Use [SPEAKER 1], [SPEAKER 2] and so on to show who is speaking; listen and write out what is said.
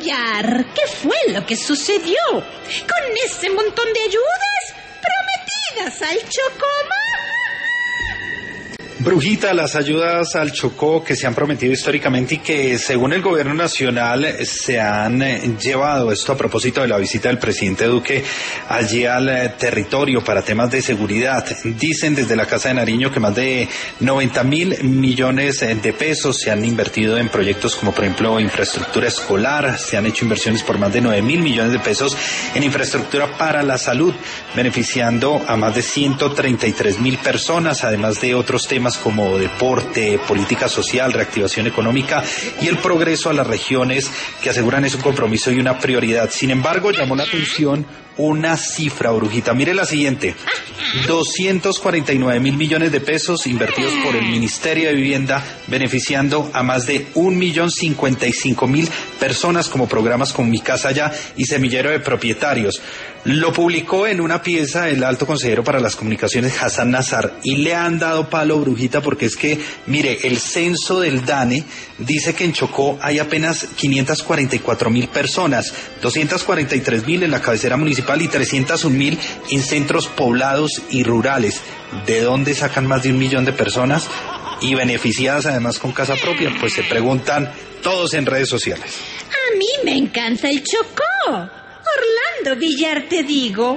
[SPEAKER 1] Villar, ¿qué fue lo que sucedió con ese montón de ayudas prometidas al Chocó?
[SPEAKER 2] Brujita, las ayudas al Chocó que se han prometido históricamente y que según el gobierno nacional se han llevado, esto a propósito de la visita del presidente Duque allí al territorio para temas de seguridad. Dicen desde la Casa de Nariño que más de 90.000 millones de pesos se han invertido en proyectos como por ejemplo infraestructura escolar, se han hecho inversiones por más de 9.000 millones de pesos en infraestructura para la salud, beneficiando a más de 133.000 personas, además de otros temas como deporte, política social, reactivación económica y el progreso a las regiones que aseguran es un compromiso y una prioridad. Sin embargo, llamó la atención una cifra, Brujita. Mire la siguiente: 249.000 millones de pesos invertidos por el Ministerio de Vivienda, beneficiando a más de 1.055.000 personas como programas como Mi Casa Ya y Semillero de Propietarios. Lo publicó en una pieza el alto consejero para las comunicaciones, Hassan Nazar, y le han dado palo, Brujita, porque es que, mire, el censo del DANE dice que en Chocó hay apenas 544.000 personas, 243.000 en la cabecera municipal y 301.000 en centros poblados y rurales. ¿De dónde sacan más de 1 millón de personas y beneficiadas además con casa propia? Pues se preguntan todos en redes sociales.
[SPEAKER 1] A mí me encanta el Chocó. Orlando Villar, te digo.